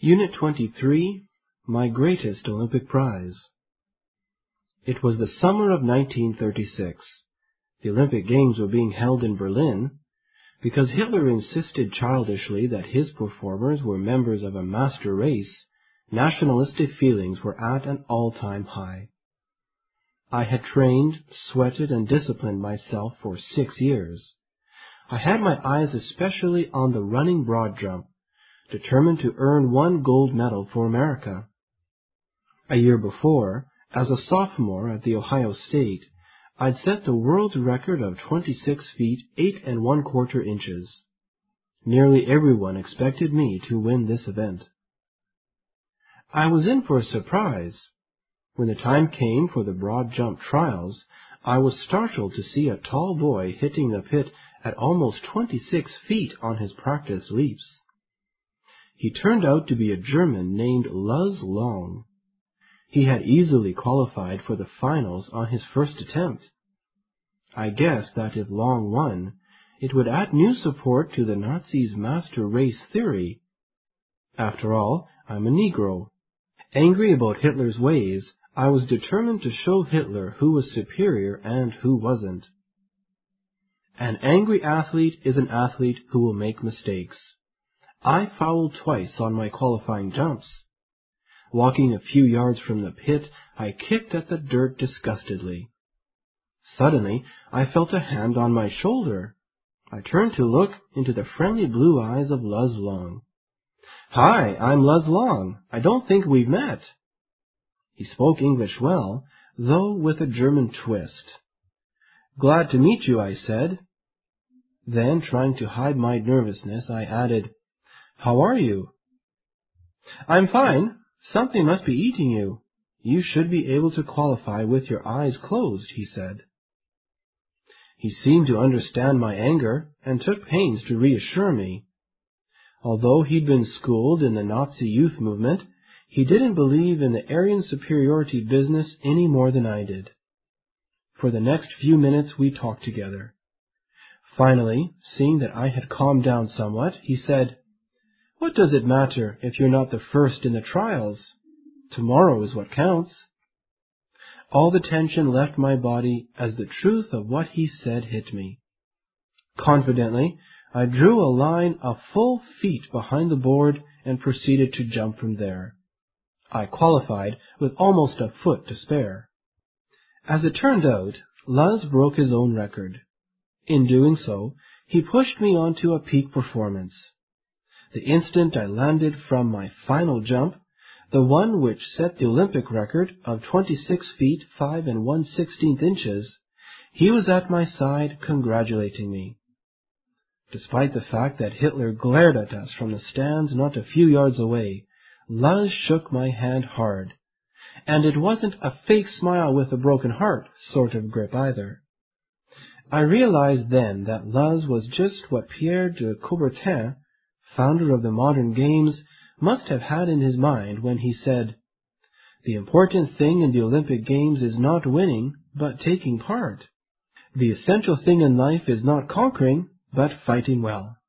Unit 23, My Greatest Olympic Prize. It was the summer of 1936. The Olympic Games were being held in Berlin. Because Hitler insisted childishly that his performers were members of a master race, nationalistic feelings were at an all-time high. I had trained, sweated, and disciplined myself for 6 years. I had my eyes especially on the running broad jump, determined to earn 1 gold medal for America. A year before, as a sophomore at the Ohio State, I'd set the world record of 26 feet 8 1/4 inches. Nearly everyone expected me to win this event. I was in for a surprise. When the time came for the broad jump trials, I was startled to see a tall boy hitting the pit at almost 26 feet on his practice leaps. He turned out to be a German named Luz Long. He had easily qualified for the finals on his first attempt. I guessed that if Long won, it would add new support to the Nazis' master race theory. After all, I'm a Negro. Angry about Hitler's ways, I was determined to show Hitler who was superior and who wasn't. An angry athlete is an athlete who will make mistakes. I fouled twice on my qualifying jumps. Walking a few yards from the pit, I kicked at the dirt disgustedly. Suddenly, I felt a hand on my shoulder. I turned to look into the friendly blue eyes of Luz Long. "Hi, I'm Luz Long. I don't think we've met." He spoke English well, though with a German twist. "Glad to meet you," I said. Then, trying to hide my nervousness, I added, "How are you?" "I'm fine. Something must be eating you. You should be able to qualify with your eyes closed," he said. He seemed to understand my anger and took pains to reassure me. Although he'd been schooled in the Nazi youth movement, he didn't believe in the Aryan superiority business any more than I did. For the next few minutes we talked together. Finally, seeing that I had calmed down somewhat, he said, "What does it matter if you're not the first in the trials? Tomorrow is what counts." All the tension left my body as the truth of what he said hit me. Confidently, I drew a line a full feet behind the board and proceeded to jump from there. I qualified with almost a foot to spare. As it turned out, Luz broke his own record. In doing so, he pushed me on to a peak performance. The instant I landed from my final jump, the one which set the Olympic record of 26 feet 5 1/16 inches, he was at my side congratulating me. Despite the fact that Hitler glared at us from the stands not a few yards away, Luz shook my hand hard. And it wasn't a fake smile with a broken heart sort of grip either. I realized then that Luz was just what Pierre de Coubertin, founder of the modern games, must have had in his mind when he said, "The important thing in the Olympic Games is not winning, but taking part. The essential thing in life is not conquering, but fighting well."